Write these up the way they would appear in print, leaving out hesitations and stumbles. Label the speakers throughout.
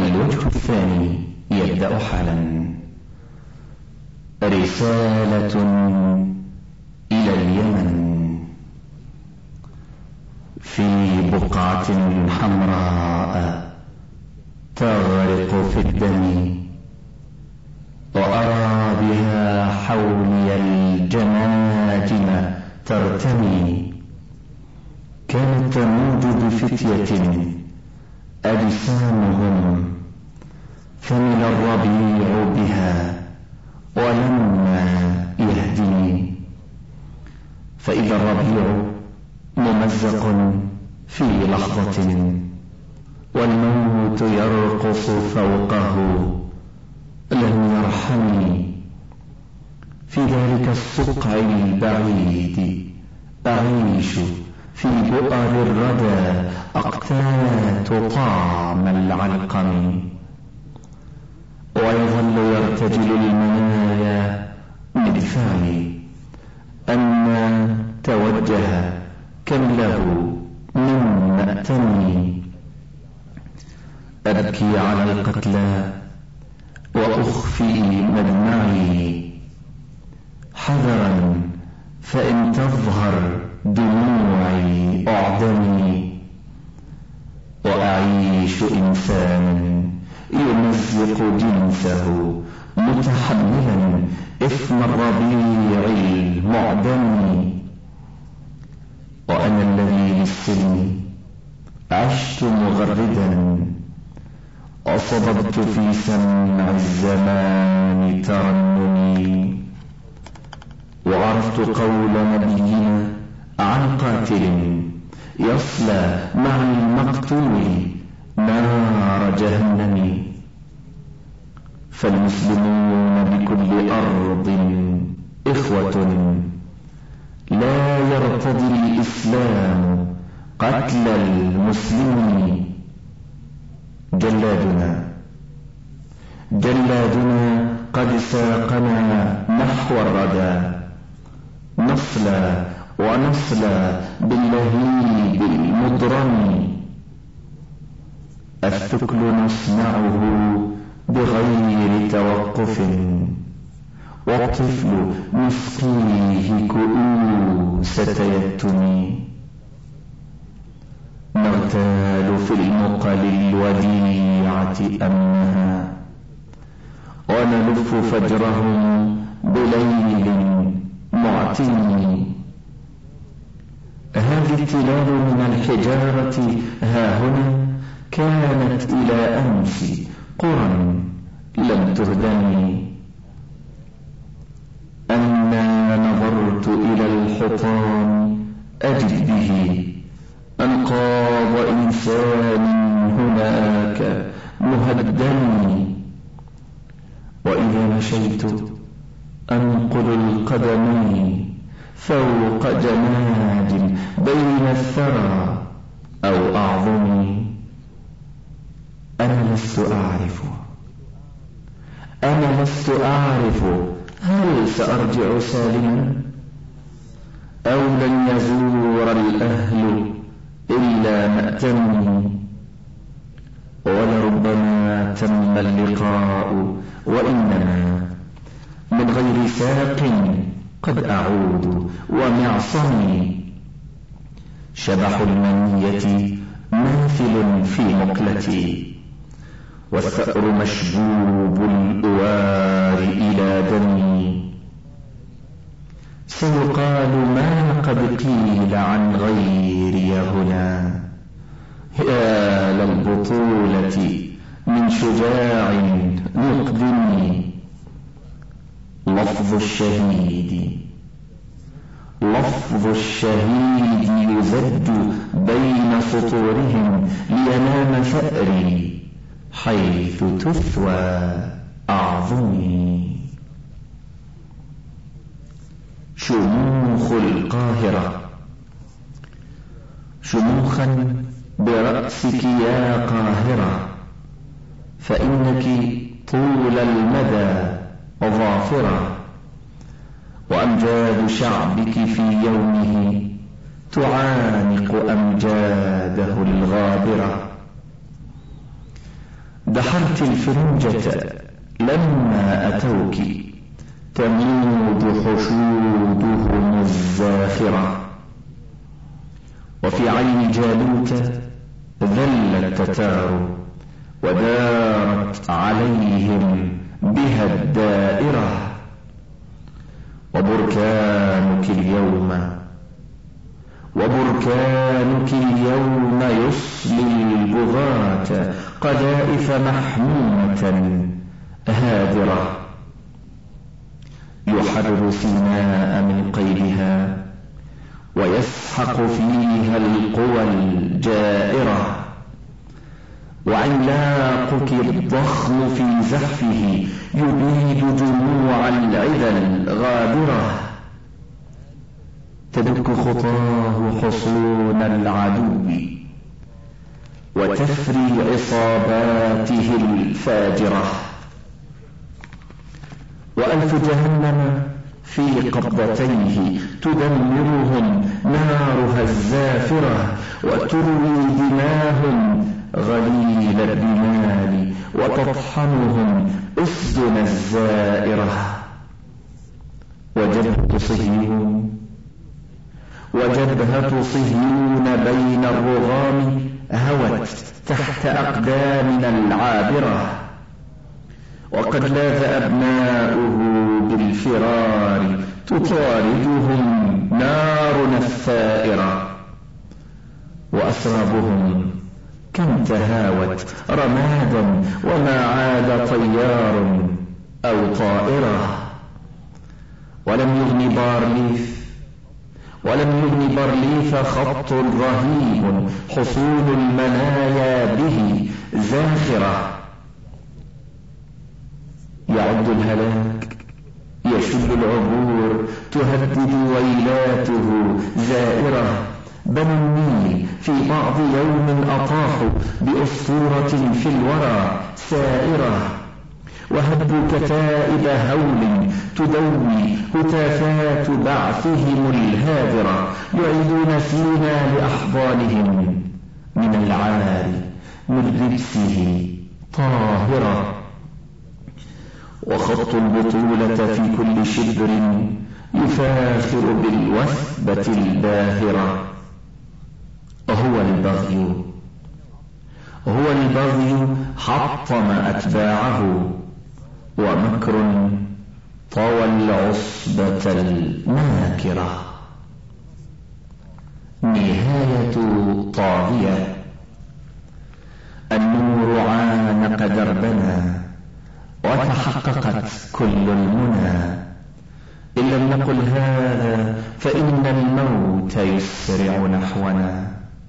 Speaker 1: الوجه الثاني يبدأ حالا. رسالة إلى اليمن. في بقعة حمراء تغرق في الدم، وأرى بها حولي الجماجم ترتمي. كانت تموج بفتية أجسامهم، فمل الربيع بها ولما يهدني. فإذا الربيع ممزق في لحظة، والموت يرقص فوقه لم يرحمني. في ذلك الصقع البعيد أعيش في بؤر الردى، أقتات طعم العلقم. ويظل يرتجل المنايا مدفعي أن توجه كم له من مأتمي. أبكي على القتلى وأخفي مدمعي، حذرا فإن تظهر دموعي أعدمي. وأعيش إنسانا يمزق جنسه متحملا إثم الربيع المعدم. وأنا الذي للسلم عشت مغردا، وصببت في سمع الزمان ترنمي. وعرفت قول نبينا عن قاتل يصلى مع المقتول نار جهنم. فالمسلمون بكل أرض إخوة، لا يرتضي الإسلام قتل المسلمين. جلادنا قد ساقنا نحو الردى، نصلى ونصلى باللهيب المضرم. الثكل نصنعه بغير توقف، والطفل نسقيه كؤوس تيتم. نغتال في المقل الوديعة أمنها، ونلف فجرهم بليل معتم. هذه التلال من الحجارة هاهنا كانت إلى أمس قرى لم تهدم. أنا نظرت إلى الحطام أجد به أنقاض إنسان هناك مهدم. وإذا مشيت أنقل القدمين فوق جماج بين الثرى أو أعظمي. أنا لست أعرف هل سأرجع سالما، أو لن يزور الأهل إلا مأتمي. ولربما تم اللقاء وإنما من غير ساق قد أعود ومعصمي. شبح المنية ماثل في مقلتي، والثأر مشبوب الأوار إلى دمي. سيقال ما قد قيل عن غيري هنا، يا للبطولة من شجاع مقدم. لفظ الشهيد يزج بين سطورهم، لينام ثأري حيث تثوى أعظمي. شموخ القاهرة. شموخا برأسك يا قاهرة، فإنك طول المدى ظافرة. وأمجاد شعبك في يومه تعانق أمجاده الغابرة. دحرت الفرنجة لما أتوك تموج حشودهم الزاخرة، وفي عين جالوت ذلت تتار ودارت عليهم بها الدائرة، وبركانك اليوم يصلي البغاة قذائف محمومة هادرة، يحرر سيناء من قيدها ويسحق فيها القوى الجائرة، وعلاقك الضخم في زحفه يبيد جموع العذى الغابرة، تدك خطاه حصون العدو وتفري عصاباته الفاجرة، وألف جهنم في قبضتيه تدمرهم نارها الزافرة، وتروي دماهم غليل الرمال وتطحنهم أسدنا الزائرة، وجبهة صهيون بين الرغام هوت تحت أقدامنا العابرة، وقد لاذ أبناؤه بالفرار تطاردهم نارنا الثائرة، وأسرابهم كم تهاوت رمادا وما عاد طيار أو طائرة، ولم يغن بارليف خط رهيب حصول المنايا به زاخرة، يعد الهلاك يشد العبور تهدد ويلاته زائرة، بنو النيل في بعض يوم أطاحوا بأسطورة في الورى سائرة، وهبوا كتائب هول تدوي هتافات بعثهم الهادرة، يعيدون فينا لأحضانهم من العار من لبسه طاهرة، وخط البطولة في كل شبر يفاخر بالوثبة الباهرة، هو البغي حطم أتباعه، ومكر طوى العصبة الماكرة. نهاية طاغية. النور عانق دربنا وتحققت كل المنى، إن لم نقل هذا فإن الموت يسرع نحونا،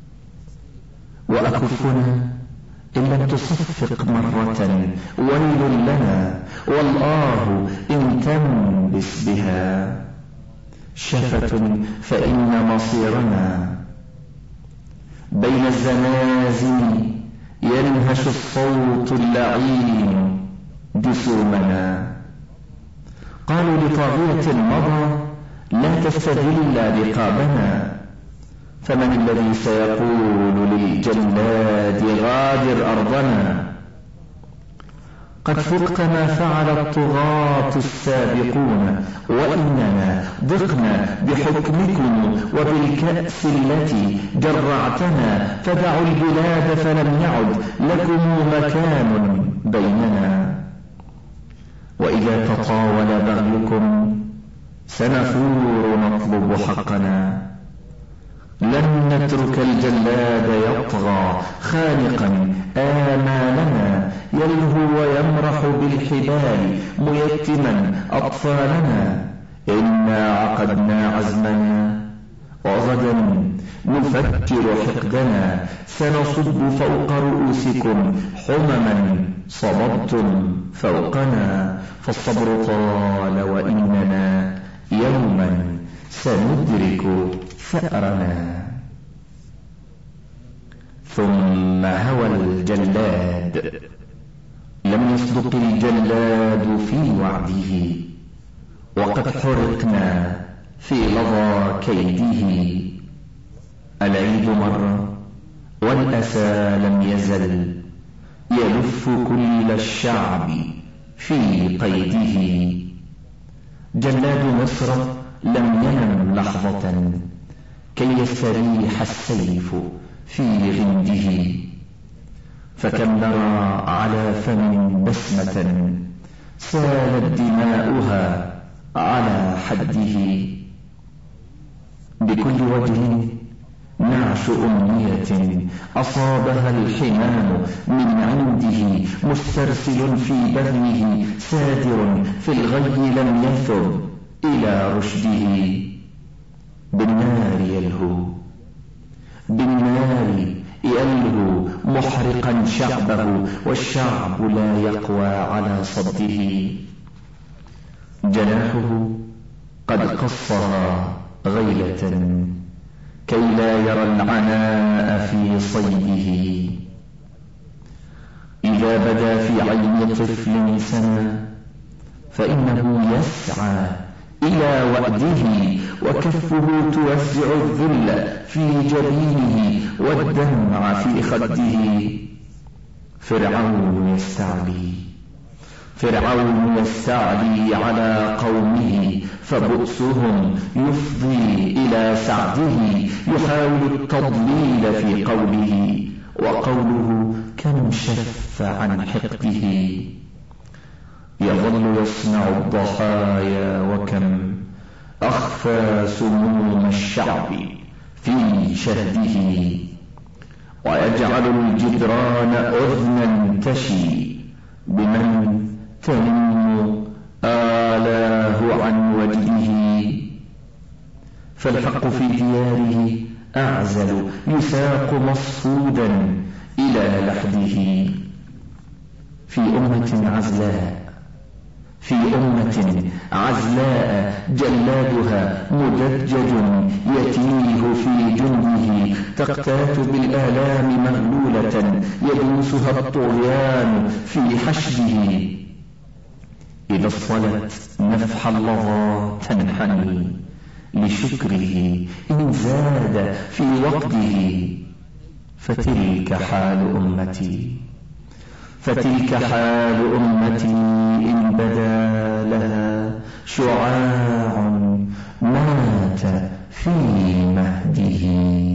Speaker 1: وأكفنا إن لم تصفق مرة ويل لنا، والآه إن تنبس بها شفة فإن مصيرنا، بين الزنازل ينهش الصوت اللعين جسومنا. قالوا لطاغية مضى لا تستذل رقابنا، فمن الذي سيقول للجلاد غادر أرضنا؟ قد فقت ما فعل الطغاة السابقون، وإننا ضقنا بحكمكم وبالكأس التي جرعتنا، فدعوا البلاد فلم يعد لكم مكان بيننا، وإذا تطاول بغيكم سنفور نطلب حقنا، لن نترك الجلاد يطغى خانقا آمالنا، يلهو ويمرح بالحبال ميتما أطفالنا، إنا عقدنا عزمنا وغدا نفكر حقدنا، سنصب فوق رؤوسكم حمما صببتم فوقنا، فالصبر طال وإننا يوما سندرك ثأرنا. ثم هوى الجلاد، لم يصدق الجلاد في وعده، وقد حرقنا في لظى كيده. العيد مر والأسى لم يزل يلف كل الشعب في قيده. جلاد مصر لم ينم لحظة كي يستريح السيف في غنده، فكم نرى على فم بسمة سالت دماؤها على حده. بكل وجه نعش أمنية أصابها الحمام من عنده، مسترسل في بذنه سادر في الغي لم يثب إلى رشده. بالنار يلهو، بالنار يلهو محرقا شعبه، والشعب لا يقوى على صده. جناحه قد قصها غيلة كي لا يرى العناء في صيده. إذا بدا في عين طفل سنة فإنه يسعى إلى وأده، وكفه توزع الذل في جبينه والدمع في خده. فرعون يستعلي على قومه، فبؤسهم يفضي إلى سعده. يحاول التضليل في قوله، وقوله كم شف عن حقده. يظل يصنع الضحايا، وكم أخفى سموم الشعب في شهده. ويجعل الجدران أذنا تشي بمن تنم آلاه عن وجهه. فالحق في دياره أعزل، يساق مصفودا إلى لحده. في أمة عزلاء جلادها مدجج يتيه في جنده، تقتات بالآلام مغلولة يدوسها الطغيان في حشده. إذا اصطلت نفح اللظى تنحني لشكره إن زاد في وقته. فتلك حال أمتي إن بدا لها شعاع مات في مهده.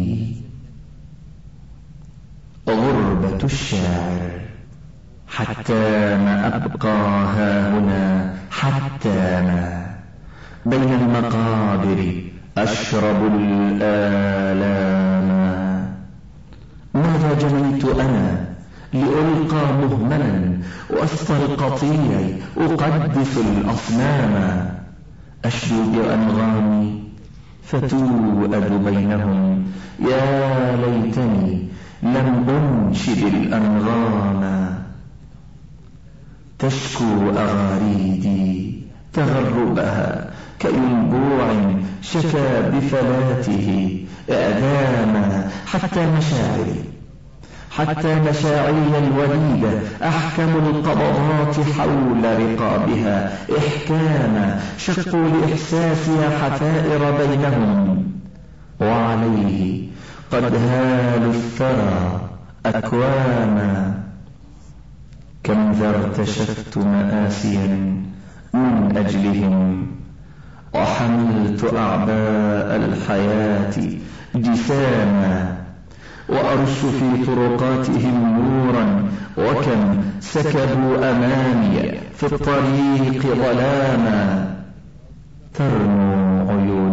Speaker 1: غربة الشاعر حتى ما أبقى هاهنا، حتى ما بين المقابر أشرب الآلام. ماذا جنيت أنا لألقى مهملا، واسترقطيعي أقدس الأصنام. أشدو بأنغامي فتوأد بينهم، يا ليتني لم أنشد الأنغام. تشكو أغاريدي تغربها كينبوع شكى بفلاته إعداما. حتى مشاعري الوليدة أحكم القبضات حول رقابها إحكاما. شقوا لإحساسها حفائر بينهم، وعليه قد هالوا الثرى أكواما. كم ذا ارتشفت مآسيا من أجلهم، وحملت أعباء الحياة جساما. وأرش في طرقاتهم نورا، وكم سكبوا أمامي في الطريق ظلاما. ترنو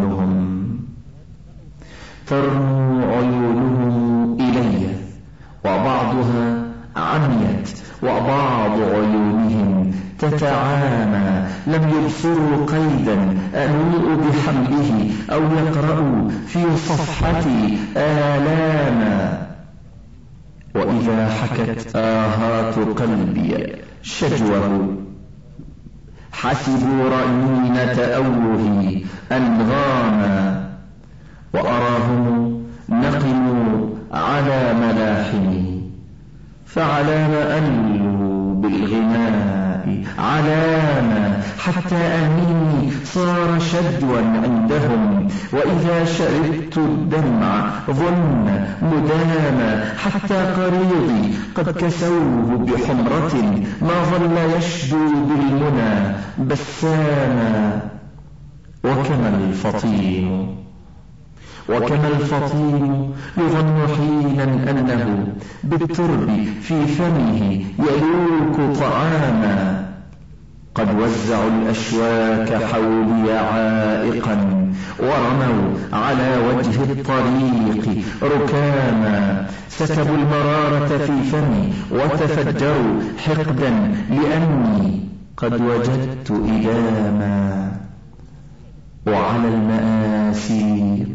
Speaker 1: عيونهم إلي، وبعضها عميت وبعض عيونهم تتعامى. لم يبصروا قيدا أنوء بحمله، أو يقرأوا في صفحتي آلاما. وإذا حكت آهات قلبي شجوه، حسبوا رنينة أوه أنغاما. وأراهم نقموا على ملاحمي، فعلام أنلوا بالغناء على طعاما حتى أني صار شدوا عندهم، وإذا شربت الدمع ظن مداما، حتى قريضي قد كسوه بحمرة ما ظل يشدو بالمنى بساما. وكما الفطيم يظن حينا أنه بالترب في فمه يلوك طعاما. قد وزعوا الأشواك حولي عائقا، ورموا على وجه الطريق ركاما. سكبوا المرارة في فمي وتفجروا حقدا لأني قد وجدت إداما. وعلى المآسي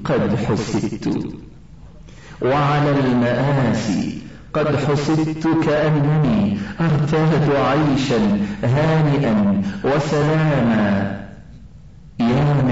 Speaker 1: قد حسدت كأنني أرتاد عيشا هانئا وسلاما. يا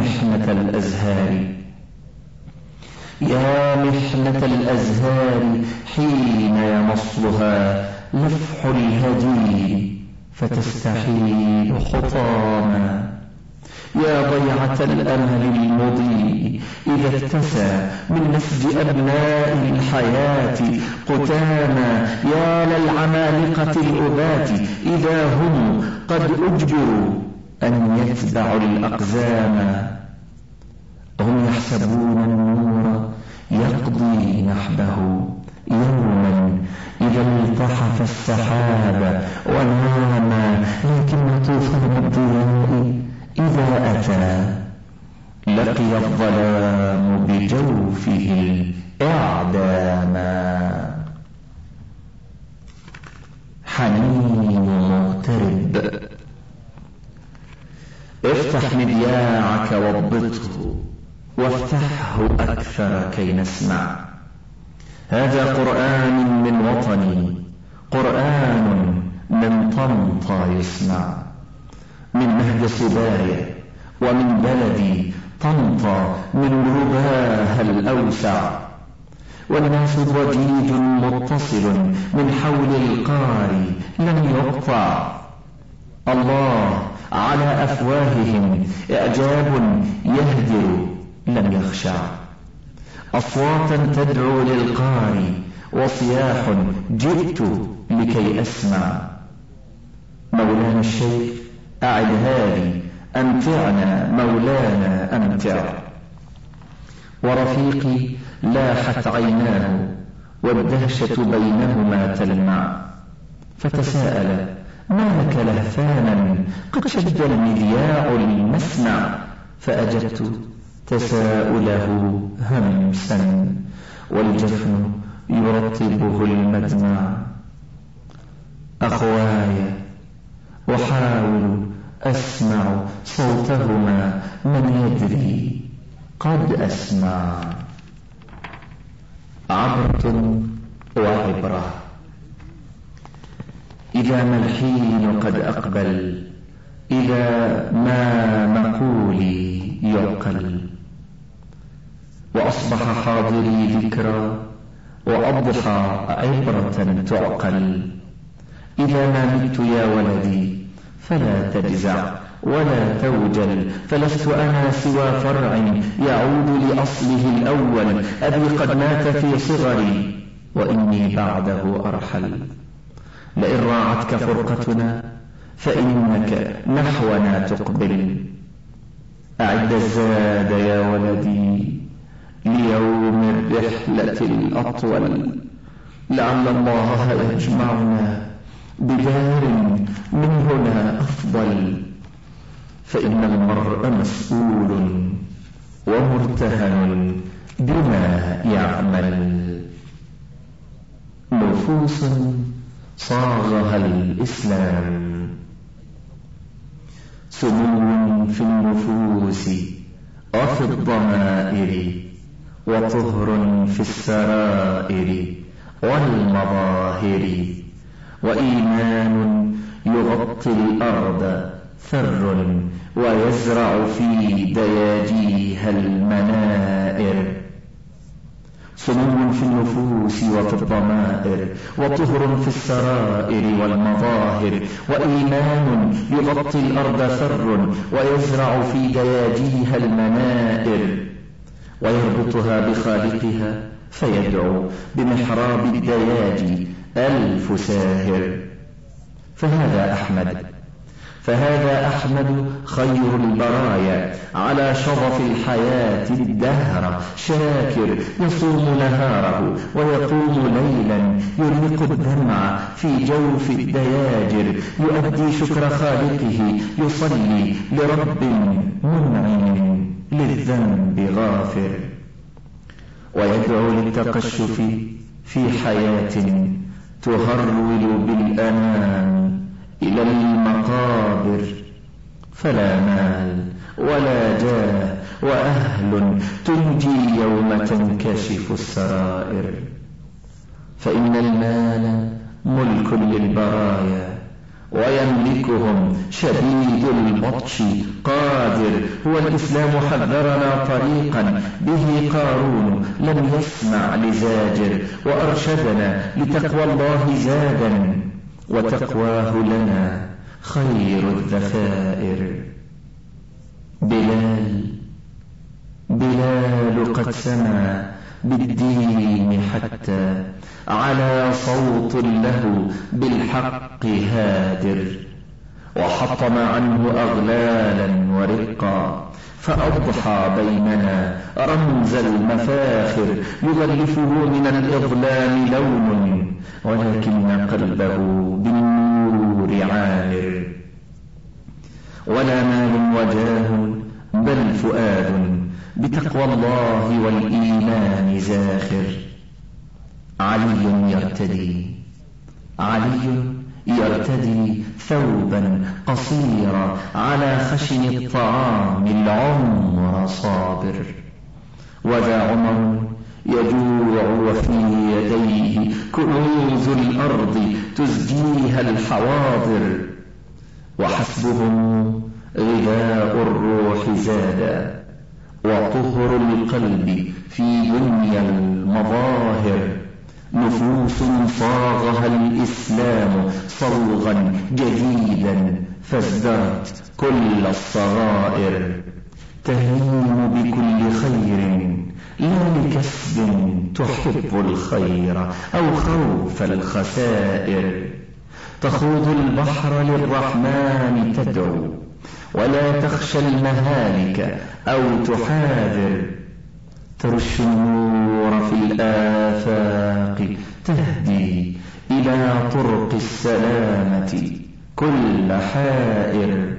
Speaker 1: محنة الأزهار حين يمصلها لفح الهدي فتستحيل حطاما. يا ضيعة الأمل المضيء إذا اتسى من نسج أبناء الحياة قتاما. يا للعمالقة الأبات إذا هم قد أجبروا أن يتبعوا الأقزاما. هم يحسبون النور يقضي نحبه يوما إذا التحف السحاب ونام، لكن طوفان الضياء إذا أتى لقي الظلام بجوفه الإعداما. حنين مغترب افتح مذياعك واضبطه وافتحه أكثر كي نسمع. هذا قرآن من وطني، قرآن من طنطا يسمع، من مهد صبايا ومن بلدي طنطا من رباها الأوسع. والناس ضجيج متصل من حول القاري لم يقطع. الله على أفواههم إعجاب يهدر لم يخشع. أصواتا تدعو للقاري وصياح جئت لكي أسمع. مولانا الشيخ أعدها لي، أمتعنا مولانا أمتع. ورفيقي لاحت عيناه والدهشة بينهما تلمع، فتساءل ما لك لهفانا قد شد المذياع المسمع. فأجبت تساؤله همسا والجفن يرطبه المدمع. أخواي أحاول أسمع صوتهما من يدري قد أسمع. عبرة وعبرة إذا ما الحين قد أقبل، إذا ما مقولي يعقل. وأصبح حاضري ذكرى وأضحى عبرة تعقل. إذا ما مت يا ولدي فلا تجزع ولا توجل، فلست أنا سوى فرع يعود لأصله الأول. أبي قد مات في صغري وإني بعده أرحل. لئن راعتك فرقتنا فإنك نحونا تقبل. أعد الزاد يا ولدي ليوم الرحلة الأطول، لعل الله يجمعنا بدار من هنا أفضل. فإن المرء مسؤول ومرتهن بما يعمل. نفوس صاغها الإسلام، سمو في النفوس وفي الضمائر، وطهر في السرائر والمظاهر، وإيمان يغطي الأرض ثر ويزرع في دياجيها المنائر. سمو في النفوس وفي الضمائر، وطهر في السرائر والمظاهر، وإيمان يغطي الأرض فر ويزرع في دياجيها المنائر، ويربطها بخالقها فيدعو بمحراب الدياج 1000 ساهر. فهذا أحمد خير البرايا، على شظف الحياة الدهر شاكر، يصوم نهاره ويقوم ليلا، يرهق الدمع في جوف الدياجر، يؤدي شكر خالقه، يصلي لرب منعم للذنب غافر، ويدعو للتقشف في حياة تهرول بالأمان إلى المقابر، فلا مال ولا جاه وأهل تنجي يوم تنكشف السرائر. فإن المال ملك للبرايا، ويملكهم شديد البطش قادر. هو الإسلام حذرنا طريقا به قارون لم يسمع لزاجر، وأرشدنا لتقوى الله زادا، وتقواه لنا خير الذخائر. بلال قد سمع بالدين حتى على صوت له بالحق هادر، وحطم عنه أغلالا ورقا، فأضحى بيننا رمز المفاخر. يغلفه من الإظلام لون، ولكن قلبه بالنور عامر. ولا مال وجاه بل فؤاد بتقوى الله والإيمان زاخر. علي يرتدي ثوبا قصيرا على خشن الطعام العمر صابر. وذا عمر يجوع وفي يديه كنوز الأرض تزجيها الحواضر، وحسبهم غذاء الروح زادا، وطهر القلب في دنيا المظاهر. نفوس صاغها الإسلام صوغا جديدا، فازدرت كل الصغائر. تهيم بكل خير لا لكسب تحب الخير أو خوف الخسائر. تخوض البحر للرحمن تدعو، ولا تخشى المهالك أو تحاذر. ترش النور في الآفاق، تهدي إلى طرق السلامة كل حائر.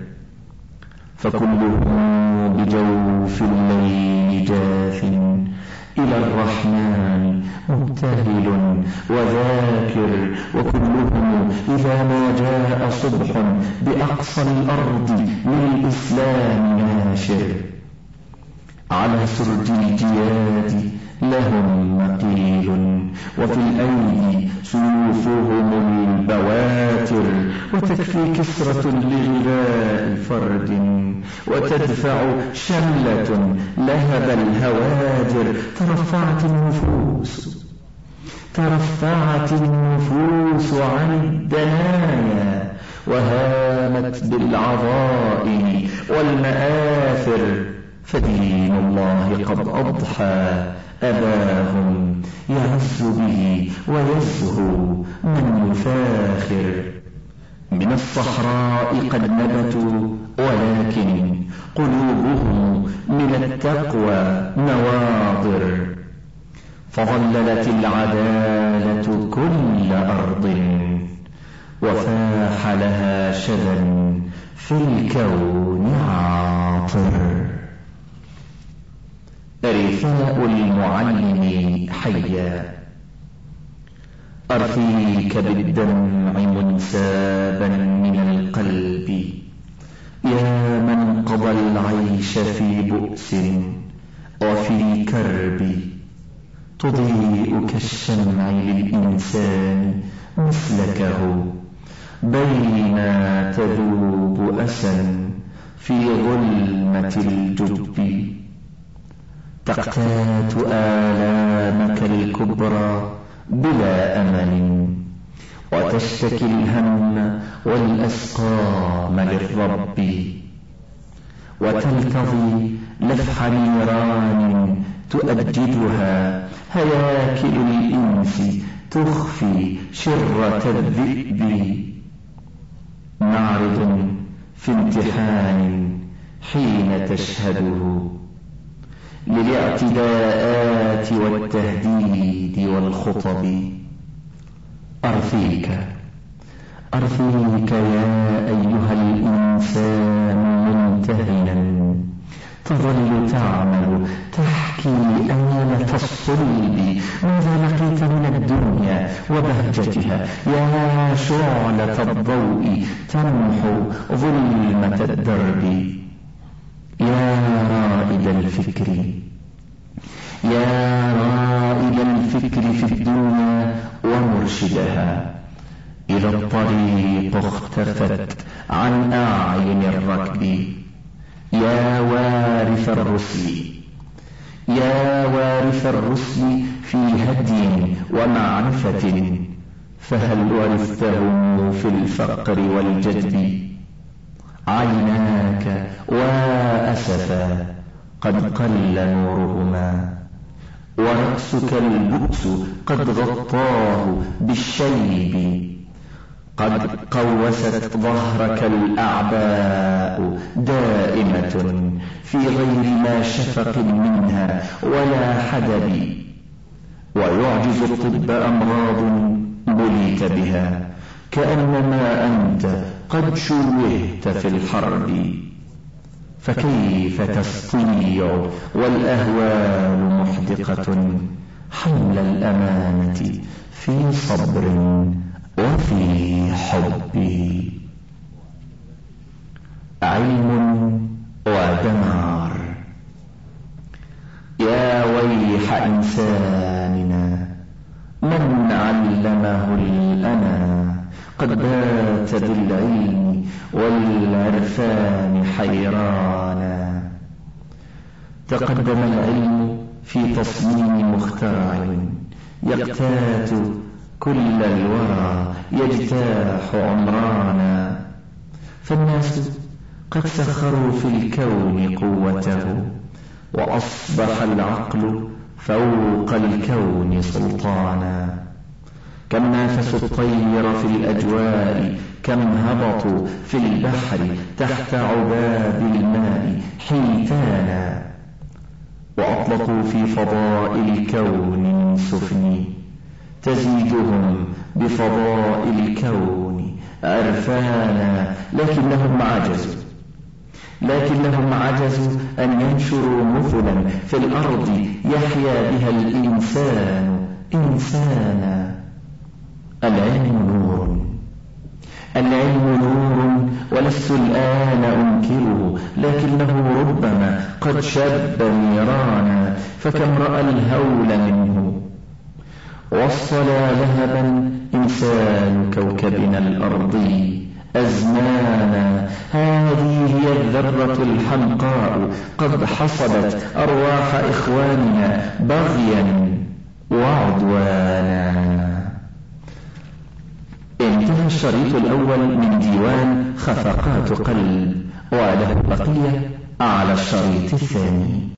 Speaker 1: فكلهم بجوف الليل جاث إلى الرحمن مبتهل وذاكر، وكلهم إذا ما جاء صبح بأقصى الأرض للإسلام ناشر. على سرج الجياد لهم مقيل، وفي الأيدي سيوفهم البواتر. وتكفي كسرة لغذاء فرد، وتدفع شملة لهب الهوادر. ترفعت النفوس عن الدنايا، وهامت بالعظائم والمآثر. فدين الله قد أضحى أباهم، يعز به ويزهو من يفاخر. من الصحراء قد نبتوا، ولكن قلوبهم من التقوى نواضر. فظللت العدالة كل أرض، وفاح لها شذا في الكون عاطر. رثاء المعلم حيا. أرثيك بالدمع منسابا من القلب، يا من قضى العيش في بؤس وفي كرب. تضيء كالشمع للإنسان مسلكه، بينما تذوب أسا في ظلمة الجب. تقتات آلامك الكبرى بلا أمل، وتشتكي الهم والأسقام للرب، وتلتضي لفح نيران تؤججها هياكل الإنس تخفي شرة الذئب. معرض في امتحان حين تشهده للاعتداءات والتهديد والخطب. أرثيك يا أيها الإنسان منتهنا، تظل تعمل تحكي آلة الصلب ماذا لقيت من الدنيا وبهجتها، يا شعلة الضوء تمحو ظلمة الدرب. يا رائد الفكر في الدنيا ومرشدها، إذا الطريق اختفت عن أعين الركب. يا وارث الرسل في هدي ومعرفة، فهل ورثتهم في الفقر والجدب. عيناك وأسفا قد قل نورهما، ورأسك البؤس قد غطاه بالشيب. قد قوست ظهرك الأعباء دائمة في غير ما شفق منها ولا حدب، ويعجز الطب أمراض بليت بها، كأنما أنت قد شوهت في الحرب. فكيف تستطيع والأهوال محدقة حمل الأمانة في صبر وفي حب. علم ودمار. يا ويح إنساننا من علمه الأنا، قد بات بالعلم والعرفان حيرانا. تقدم العلم في تصميم مخترع يقتات كل الورى يجتاح عمرانا، فالناس قد سخروا في الكون قوته، وأصبح العقل فوق الكون سلطانا. كم نافسوا الطير في الأجواء، كم هبطوا في البحر تحت عباب الماء حيتانا، وأطلقوا في فضاء الكون من سفن تزيدهم بفضاء الكون عرفانا. لكنهم عجزوا أن ينشروا مثلا في الأرض يحيا بها الإنسان إنسانا. العلم نور ولست الآن أنكره، لكنه ربما قد شب نيرانا، فكم رأى الهول منه وصلى ذهبا إنسان كوكبنا الأرضي أزمانا. هذه هي الذرة الحمقاء قد حصدت أرواح إخواننا بغيا وعدوانا. انتهى الشريط الأول من ديوان خفقات قلب، وله بقية على الشريط الثاني.